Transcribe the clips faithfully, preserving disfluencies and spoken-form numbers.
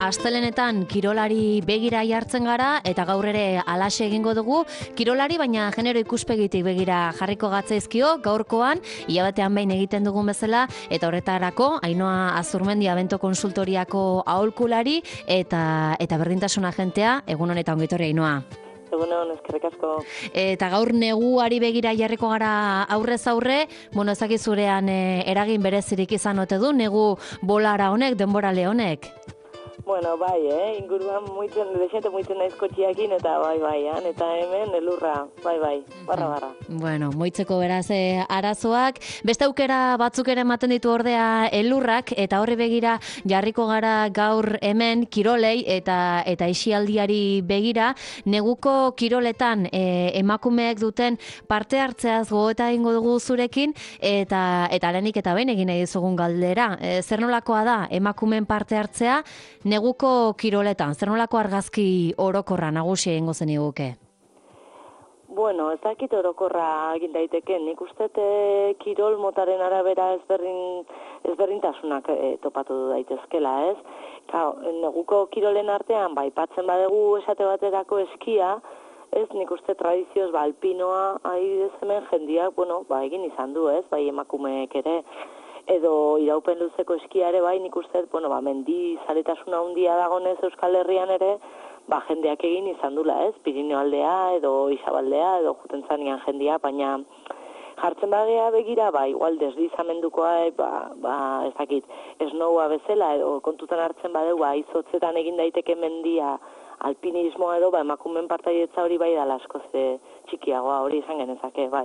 Astelenetan kirolari begira jartzen gara eta gaur ere alaxe egingo dugu kirolari, baina genero ikuspegitik begira jarriko gatzaizkio gaurkoan hilabetean behin egiten dugun bezala, eta horretarako Ainhoa Azurmendi Abento Konsultoriako aholkulari eta eta berdintasun agentea. Egun honetan ongi etorri, Ainhoa. Egunon, eskerrik asko. Eta gaur neguari begira jarriko gara aurrez aurre, bueno, ezakizurean e, eragin berezirik izan ote du negu bolara honek, denborale honek? Bueno, bai, eh? inguruan muitzen, desente muitzen naiz kotxiakin, eta bai, bai, han, eta hemen elurra, bai, bai, barra, barra. Bueno, moitzeko beraz e, arazoak, beste aukera batzuk ere ematen ditu ordea elurrak, eta horri begira jarriko gara gaur hemen kirolei eta eta isialdiari begira, neguko kiroletan e, emakumeek duten parte hartzeaz gogoeta egingo dugu zurekin, eta eta lehenik eta behin egin nahi dizugun galdera. E, zer nolakoa da emakumeen parte hartzea neguko kiroletan, zer nolako argazki orokorra nagusi egingo zeniguke? Bueno, ez dakit orokorra egin daiteke, nik uste kirol motaren arabera ezberdin, ezberdintasunak e, topatu daitezkela, ez? Ka, neguko kirolen artean, bai, patzen badegu esate baterako eskia, ez, nik uste tradizioz, ba, alpinoa, adibidez hemen jendiak, bueno, ba, egin izan du, ez, bai, emakumeek ere, edo iraupen luzeko eskiare, bai, nik uste, bueno, ba, mendi zaretasuna handia dagonez Euskal Herrian ere, ba, jendeak egin izan dula, ez, Pirineo aldea, edo Isabaldea, edo juten zanean jendia, baina jartzen bagea begira, ba, igual deslizamendukoa, ba, ba, ez dakit, esnoua bezala, edo kontutan hartzen badeu, ba, izotzetan egin daiteke mendia, alpinismoa edo, ba, emakumen partaietza hori bai dala askoz txikiagoa, hori izan genezake, bai.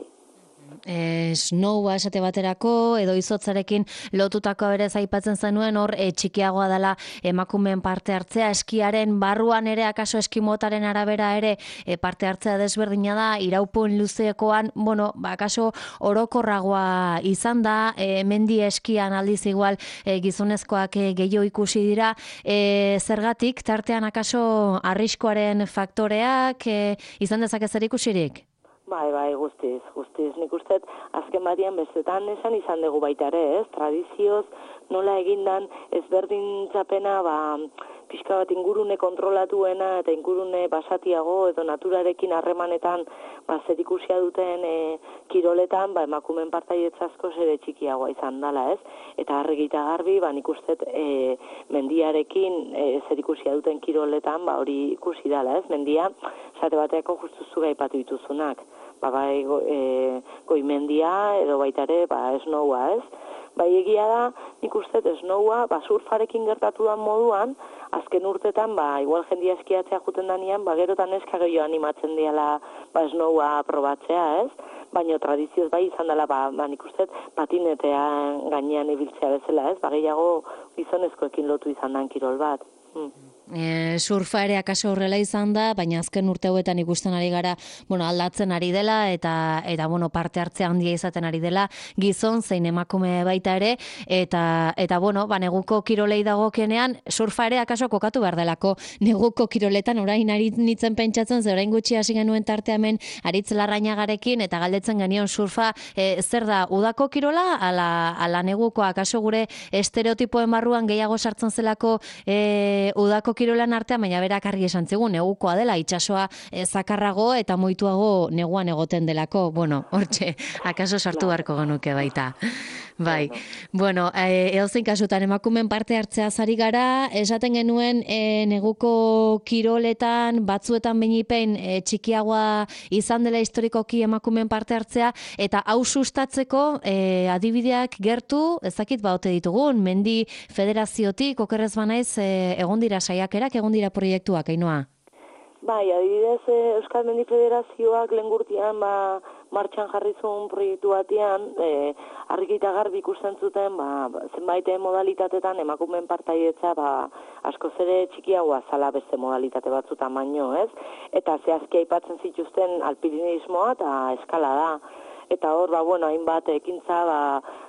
E, snowa esate baterako edo izotzarekin lotutako berez aipatzen zenuen, hor e, txikiagoa dela emakumeen parte hartzea, eskiaren barruan ere akaso eskimotaren arabera ere e, parte hartzea desberdina da, iraupun luzekoan, bueno, ba, akaso orokorragoa izan da, e, mendi eskian aldiz igual e, gizonezkoak e, gehiago ikusi dira, e, zergatik tartean akaso arriskoaren faktoreak e, izan dezake zer ikusirik? Bai, bai, guztiz, guztiz. Nik uste, azken batian bestetan esan izan dugu baita ere, ez? Tradizioz, nola egindan ezberdintzapena, ba, pixka bat ingurune kontrolatuena eta ingurune basatiago edo naturarekin harremanetan ba, zer ikusia duten e, kiroletan, ba, emakumen partaietzasko zere txikiagoa izan dela, ez? Eta argita garbi, ba, nik uste e, mendiarekin e, zer ikusia duten kiroletan, ba, hori ikusi dela, ez? Mendia, zate bateako justuzu gaipatu dituzunak. Ba, bai, go, e, goimendia edo baita ere, ba, esnoua, ez? Bai, egia da, nik uste esnoua, ba, surfarekin gertatu dan moduan, azken urtetan, ba, igual jendia eskiatzea juten danean, ba, gerotan eska gehiago animatzen diala, ba, esnoua probatzea, ez? Baina tradizioz bai izan dela, ba, ba nik uste patinetean gainean ibiltzea bezala, ez? Ba, gehiago gizonezkoekin lotu izan dan kirol bat. Hmm. E, surfa ere akaso horrela izan da, baina azken urte hauetan ikusten ari gara, bueno, aldatzen ari dela eta eta bueno, parte hartzea handia izaten ari dela, gizon zein emakume baita ere, eta eta bueno, ba neguko kirolei dagokienean surfa ere akaso kokatu behar delako neguko kiroletan. Orain ari nitzen pentsatzen, ze orain gutxi hasi genuen tarte hemen Aritz Larrañagarekin eta galdetzen genion surfa e, zer da, udako kirola ala, ala neguko, akaso gure estereotipoen barruan gehiago sartzen zelako e, udako kirolan artean, baina berak argi esan zigun, negukoa dela, itsasoa e, zakarrago eta moituago neguan egoten delako. Bueno, hortxe, akaso sartu beharko genuke baita. Bai, bueno, e, edozein kasutan emakumen parte hartzea zari gara, esaten genuen e, neguko kiroletan, batzuetan beinipein e, txikiagoa izan dela historikoki emakumen parte hartzea, eta hau sustatzeko e, adibideak gertu, ezakit baute ditugun, mendi federaziotik, okerrez banaiz, e, egon dira saiakerak, egon dira proiektuak, Ainhoa? Bai, adibidez, Euskal Mendi Federazioak lehengurtian ba, martxan jarri zuen proiektu batean, e, argita garbi ikusten zuten, ba, zenbait modalitatetan emakumeen partaietza ba, askoz ere txikiagoa zala beste modalitate batzutan baino, ez? Eta zehazki aipatzen zituzten alpinismoa eta eskalada. Eta hor, ba, bueno, hainbat ekintza ba,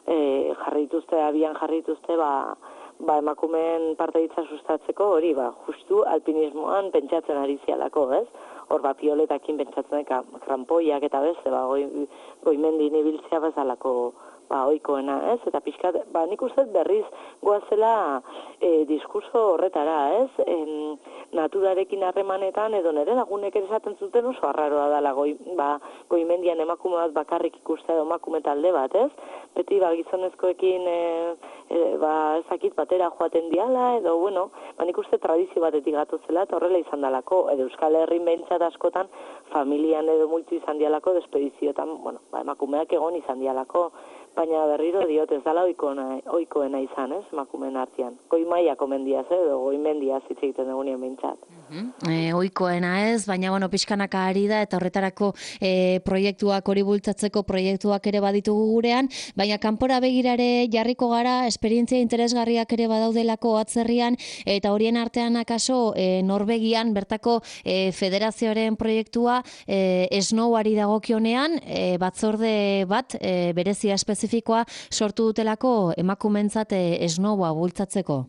e, jarri dituzte, abian jarri dituzte, ba, ba, emakumeen partaidetza sustatzeko hori, ba, justu alpinismoan pentsatzen ari zialako, ez? Hor, ba, pioletakin pentsatzen eka krampoiak eta beste, ba, goi, goimendin ibiltzea bezalako ba, oikoena, ez? Eta pixkat, ba, nik uste berriz goazela e, diskurso horretara, ez? En, naturarekin harremanetan, edo nire lagunek ere esaten zuten oso arraroa dela goi, ba, goimendian emakume bat bakarrik ikustea edo emakume talde bat, ez? Beti, ba, gizonezkoekin, e, e, ba, ezakit batera joaten diala, edo, bueno, ba, nik uste tradizio batetik gatozela, eta horrela izan dalako, edo Euskal Herrin behintzat askotan, familian edo multu izan dialako, despedizioetan, bueno, ba, emakumeak egon izan dialako, baina berriro diot ez dala oikoena, oikoena izan, ez, emakumeen artean. Goi mailako mendiaz, edo goi mendiaz hitz egiten dugunien behintzat. E, oikoena ez, baina bueno, pixkanaka ari da, eta horretarako e, proiektuak hori bultzatzeko proiektuak ere baditugu gurean, baina kanpora begirare jarriko gara, esperientzia interesgarriak ere badaudelako atzerrian, eta horien artean akaso e, Norvegian bertako e, federazioaren proiektua e, snowari dagokionean, e, batzorde bat, e, berezia espezifikoa sortu dutelako emakumentzat e, snowa bultzatzeko.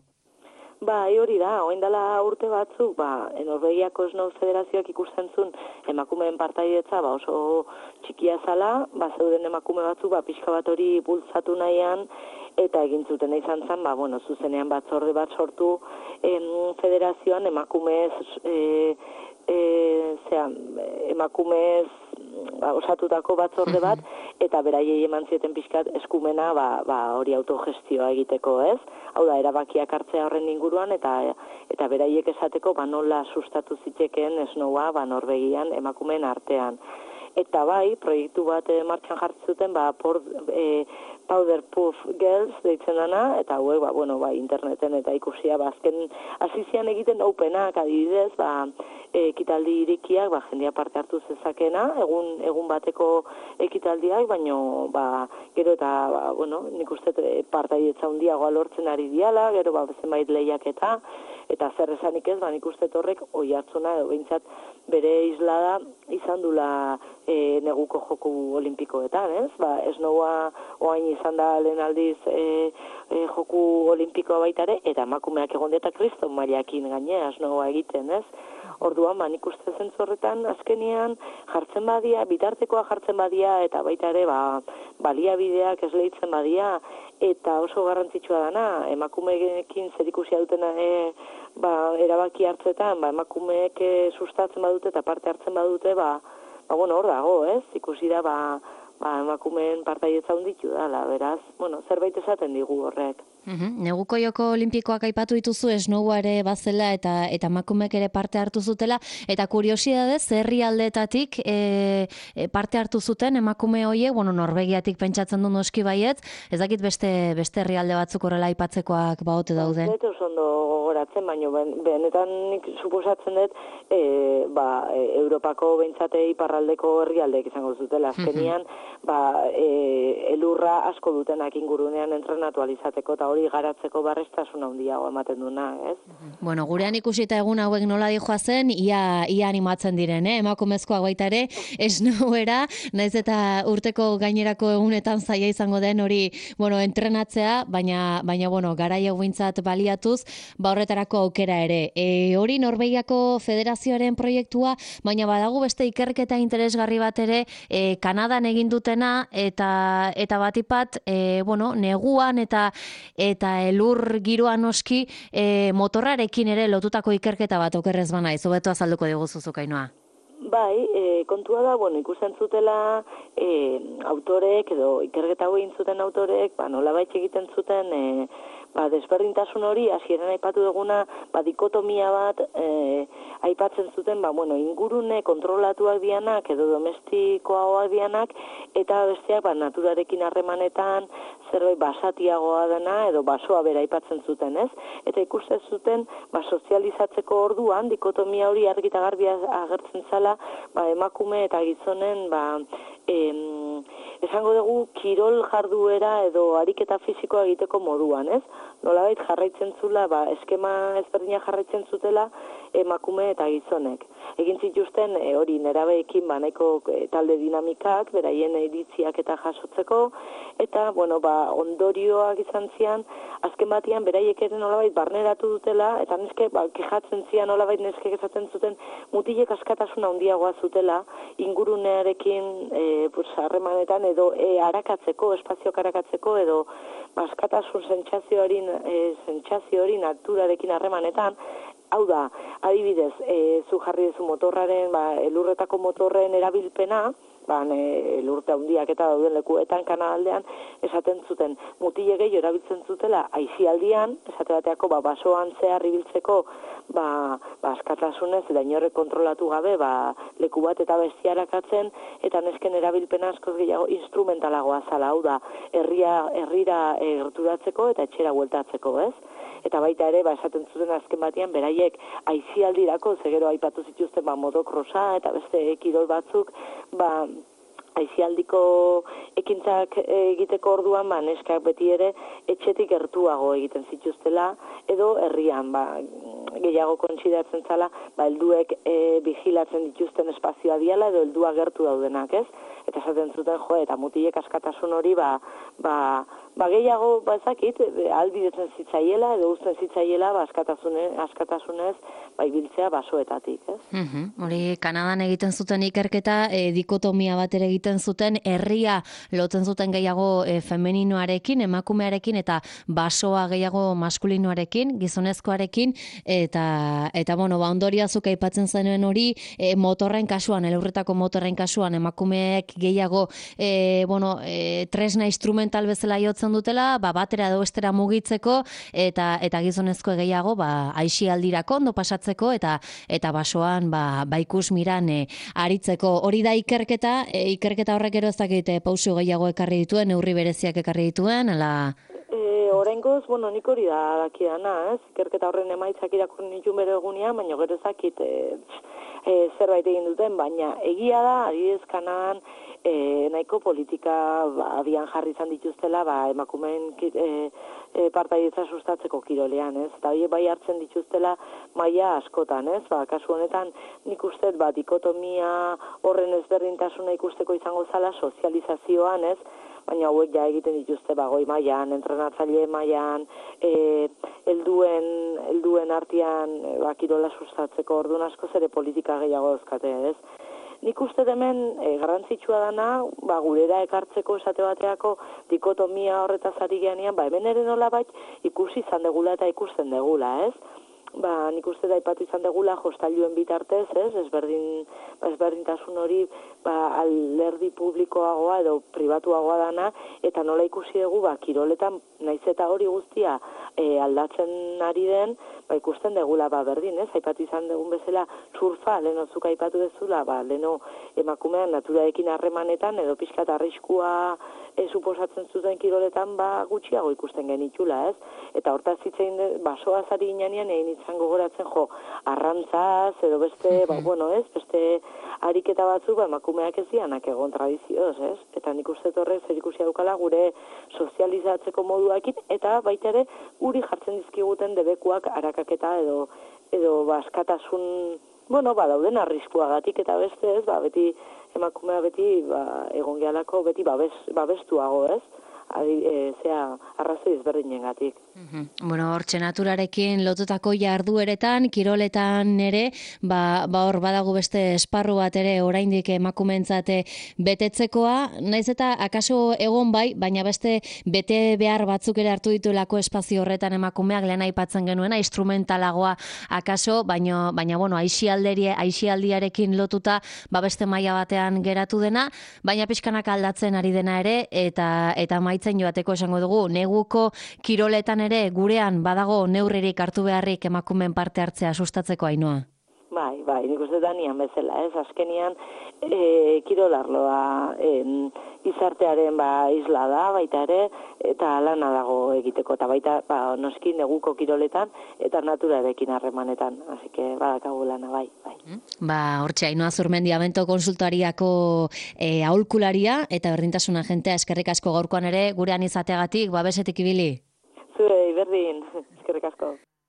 Ba, hori da, orain dela urte batzuk, ba, Norvegiako Snow Federazioak ikusten zuen emakumeen partaidetza, ba, oso txikia zala, ba, zeuden emakume batzuk, ba, pixka bat hori bultzatu nahian, eta egin zuten izan zen, ba, bueno, zuzenean batzorde bat sortu em, federazioan emakumez, e, e, zera, emakumez ba, osatutako batzorde bat, eta beraiei eman zieten pixkat eskumena ba, ba, hori autogestioa egiteko, ez? Hau da, erabakiak hartzea horren inguruan, eta eta beraiek esateko ba, nola sustatu zitekeen snowa ba, Norvegian emakumeen artean. Eta bai, proiektu bat e, martxan jartzuten, ba, por, e, Powder Puff Girls deitzen dana, eta hauek, ba, bueno, ba, interneten eta ikusia, ba, azken azizian egiten openak adibidez, ba, ekitaldi irikiak, ba, jendia parte hartu zezakena, egun egun bateko ekitaldiak, baino, ba, gero eta, ba, bueno, nik uste partaidetza handiagoa lortzen ari diala, gero, ba, zenbait lehiaketa, eta zer esanik ez, ba, nik uste horrek oi hartzuna, edo behintzat bere islada izan dula e, neguko joku olimpikoetan, ez? Ba, esnoua oain izan da lehen aldiz e, e, joku olimpikoa baitare, eta emakumeak egon eta kriston mailakin gainea esnoua egiten, ez? Orduan, ba, nik uste zentzorretan azkenian jartzen badia, bitartekoa jartzen badia, eta baita ere, ba, baliabideak esleitzen badia, eta oso garrantzitsua dana, emakumeekin zerikusia dutena e, ba, erabaki hartzetan, ba, emakumeek e, sustatzen badute eta parte hartzen badute, ba, ba bueno, hor dago, ez? Ikusi da, ba, ba, emakumeen partaietza hunditu dala, beraz, bueno, zerbait esaten digu horrek. Uhum. Neguko joko olimpikoak aipatu dituzu, esnoua ere bazela eta eta emakumeek ere parte hartu zutela, eta kuriosidadez herrialdeetatik e, e, parte hartu zuten emakume horiek, bueno, Norvegiatik pentsatzen du noski baiet, ez dakit beste beste herrialde batzuk horrela aipatzekoak baote daude. Ez dut ondo gogoratzen, baina benetan nik suposatzen dut e, ba, e, Europako behintzate iparraldeko herrialdeek izango zutela, azkenian, ba, e, elurra asko dutenak ingurunean entrenatu alizateko, eta hori garatzeko barreztasun handiago ematen duna, ez? Bueno, gurean ikusita egun hauek nola dijoa zen, ia, ia animatzen diren, eh? Emakumezkoak baita ere, esnouera, naiz eta urteko gainerako egunetan zaila izango den hori, bueno, entrenatzea, baina, baina bueno, garai hau behintzat baliatuz, ba horretarako aukera ere. E, hori Norvegiako Federazioaren proiektua, baina badago beste ikerketa interesgarri bat ere, e, Kanadan egin dutena, eta, eta batipat, e, bueno, neguan eta eta elur giroan noski e, motorrarekin ere lotutako ikerketa bat okerrez bana, izubetu azalduko diguzu Ainoa. Bai, e, kontua da, bueno, ikusten zutela e, autorek edo ikerketa egin zuten autorek, ba, nolabait egiten zuten e, ba, desberdintasun hori, hasieran aipatu duguna, ba, dikotomia bat e, aipatzen zuten, ba, bueno, ingurune kontrolatuak dianak edo domestikoagoak dianak, eta besteak ba, naturarekin harremanetan zerbait basatiagoa dena edo basoa bera aipatzen zuten, ez? Eta ikusten zuten ba, sozializatzeko orduan dikotomia hori argi eta garbi agertzen zala ba, emakume eta gizonen ba, em, esango dugu kirol jarduera edo ariketa fisikoa egiteko moduan, ez? Nolabait jarraitzen zula, ba, eskema ezberdina jarraitzen zutela emakume eta gizonek. egin zituzten e, hori nerabeekin ba nahiko e, talde dinamikak, beraien iritziak eta jasotzeko, eta bueno, ba ondorioak izan zian, azken batean beraiek ere nolabait barneratu dutela, eta neske ba kejatzen zian nolabait neskek esaten zuten mutilek askatasuna handiagoa zutela ingurunearekin e, pues harremanetan edo e, arakatzeko, espazioak arakatzeko edo askatasun sentsazio hori e, sentsazio hori naturarekin harremanetan. Hau da, adibidez, e, zu jarri duzu motorraren, ba, elurretako motorren erabilpena, ba, ne, elurte handiak eta dauden lekuetan kanaldean, esaten zuten mutile gehiago erabiltzen zutela aisialdian, esate bateako ba, basoan zehar ibiltzeko ba, ba, askatasunez eta inorrek kontrolatu gabe ba, leku bat eta bestiarakatzen, eta nesken erabilpena askoz gehiago instrumentalagoa zala, hau da, herria, herrira e, gerturatzeko eta etxera bueltatzeko, ez? Eta baita ere, ba, esaten zuten azken batean, beraiek aisialdirako, zegero aipatu zituzten ba, motokrosa eta beste kirol batzuk, ba, aisialdiko ekintzak egiteko orduan, ba, neskak beti ere etxetik gertuago egiten zituztela, edo herrian, ba, gehiago kontsidatzen zala, ba, helduek e, bigilatzen dituzten espazioa diala, edo heldua gertu daudenak, ez? Eta esaten zuten, jo, eta mutilek askatasun hori, ba, ba, ba gehiago, ba ezakit, albidetzen zitzaiela, edo uzten zitzaiela, ba, askatasunez, askatasunez ba, ibiltzea basoetatik, ez? Mm-hmm. Hori, Kanadan egiten zuten ikerketa, e, dikotomia bat ere egiten zuten, herria lotzen zuten gehiago e, femeninoarekin, emakumearekin, eta basoa gehiago maskulinoarekin, gizonezkoarekin, eta, eta bueno, ba, ondoriazuk aipatzen zenuen hori, e, motorren kasuan, elurretako motorren kasuan, emakumeek gehiago, e, bueno, e, tresna instrumental bezala jotzen dutela, ba, batera edo bestera mugitzeko, eta eta gizonezko gehiago, ba, aisialdirako ondo pasatzeko, eta eta basoan, ba, ba ikus miran e, aritzeko. Hori da ikerketa, e, ikerketa horrek ero ez dakit e, pauso gehiago ekarri dituen, neurri bereziak ekarri dituen, ala... E, Oraingoz, bueno, nik hori da dakidana, ez? Ikerketa horren emaitzak irakurri nituen bere egunean, baina gero ezakit e, e, zerbait egin duten, baina egia da, adibidez Kanadan, e, nahiko politika ba, abian jarri izan dituztela, ba, emakumeen e, e, partaidetza sustatzeko kirolean, ez? Eta hori bai hartzen dituztela maila askotan, ez? Ba, kasu honetan nik uste ba, dikotomia horren ezberdintasuna ikusteko izango zala sozializazioan, ez? Baina hauek ja egiten dituzte ba, goi mailan, entrenatzaile mailan, e, helduen, helduen artean e, ba, kirola sustatzeko orduan askoz ere politika gehiago euskate, ez? Nik uste hemen e, garrantzitsua dana, ba, gurera ekartzeko esate bateako dikotomia horretaz ari geanean, ba, hemen ere nolabait ikusi izan degula eta ikusten degula, ez? Ba, nik uste da ipatu izan degula jostailuen bitartez, ez? Ezberdin, ba, ezberdintasun hori ba, alderdi publikoagoa edo pribatuagoa dana, eta nola ikusi dugu, ba, kiroletan, naiz eta hori guztia e, aldatzen ari den, ba, ikusten degula, ba, berdin, ez? Aipatu izan dugun bezala, surfa, leno zuk aipatu dezula, ba, leno emakumean naturaekin harremanetan, edo pixkat arriskua e, suposatzen zuten kiroletan, ba, gutxiago ikusten genitula, ez? Eta hortaz hitzein basoaz ari inanean, egin izan gogoratzen, jo, arrantzaz, edo beste, ba, bueno, ez? Beste ariketa batzuk, ba, emakumeak ez dianak egon tradizioz, ez? Eta nik uste horrek zer ikusi daukala gure sozializatzeko moduakin, eta baita ere guri jartzen dizkiguten debekuak arakaketa edo, edo baskatasun, bueno, ba, dauden arriskuagatik eta beste, ez? Ba, beti emakumea beti, ba, egon gehalako beti babes, babestuago, ez? Adi, e, zea, arrazoi ezberdinengatik. Mm-hmm. Bueno, hortxe naturarekin lotutako jardueretan, kiroletan ere, ba, ba hor badago beste esparru bat ere oraindik emakumeentzat betetzekoa, naiz eta akaso egon bai, baina beste bete behar batzuk ere hartu dituelako espazio horretan emakumeak lehen aipatzen genuena, instrumentalagoa akaso, baina, baina bueno, aisialderie, aisialdiarekin lotuta, ba beste maila batean geratu dena, baina pixkanak aldatzen ari dena ere, eta eta maitzen joateko esango dugu, neguko kiroletan ere gurean badago neurririk hartu beharrik emakumeen parte hartzea sustatzeko, Ainhoa? Bai, bai, nik uste da nian bezala, ez, azkenian e, kirolarloa e, izartearen ba, isla da, baita ere, eta lana dago egiteko, eta baita ba, noski neguko kiroletan, eta naturarekin harremanetan, hasi que badakagu lana, bai, bai. Ba, hortxe, Ainhoa Zurmendi, Abento konsultariako e, aholkularia, eta berdintasun agentea, eskerrik asko gaurkoan ere, gurean izateagatik, babesetik ibili. Zure, berdin, eskerrik asko.